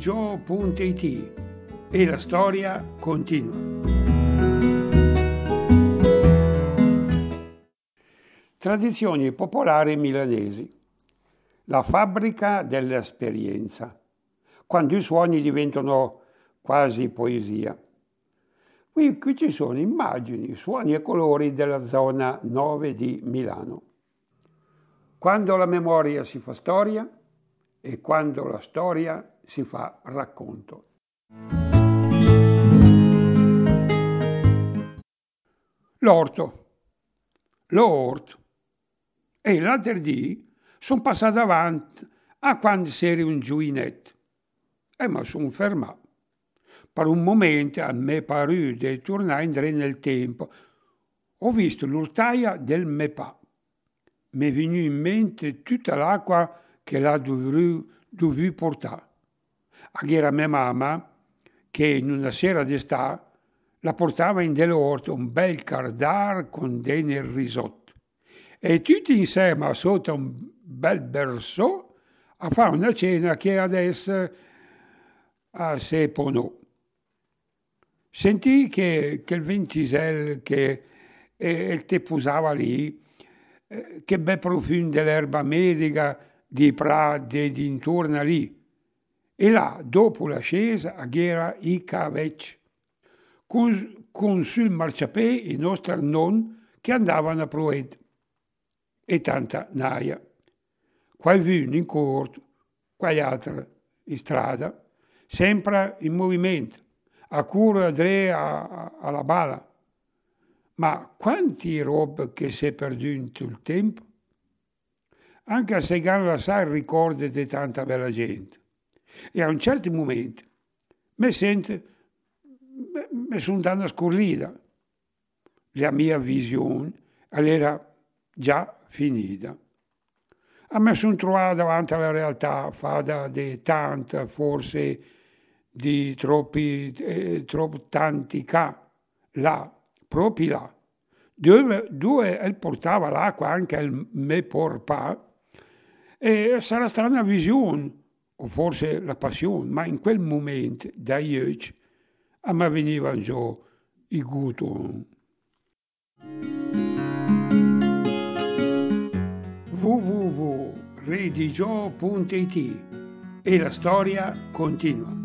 redigio.it e la storia continua. Tradizioni popolari milanesi. La fabbrica dell'esperienza. Quando i suoni diventano quasi poesia. Qui ci sono immagini, suoni e colori della zona 9 di Milano. Quando la memoria si fa storia e quando la storia si fa racconto. L'orto. E l'altro dì sono passato avanti a quando c'era un gioinet e mi sono fermato. Per un momento a me parù di tornare nel tempo. Ho visto l'urtaia del mio papà. Mi è venuta in mente tutta l'acqua che l'ha dovuto portare. Era mia mamma che in una sera d'estate la portava in dell'orto un bel cardar con del risotto. E tutti insieme sotto un bel berceau a fare una cena che adesso si ponò. Sentì che il ventisel che te posava lì, che bel profumo dell'erba medica, di prati e dintorno lì. E là, dopo l'ascesa, c'era i cavecci, con sul marciapiede i nostri nonni che andavano a Proed. E tanta naia. Qualcuno in corto, quagli altri in strada, sempre in movimento, a correre alla bala. Ma quanti robe che si è perduto il tempo? Anche a segare assai il ricordo di tanta bella gente. E a un certo momento mi sono dato scorrida. La mia visione era già finita. A me sono trovato davanti alla realtà, fatta di tanta, forse di troppi tanti là, proprio là, dove portava l'acqua anche al mio papà, e sarà stata una visione, o forse la passione, ma in quel momento, da ieri, a me venivano giù i guto. www.redigio.it e la storia continua.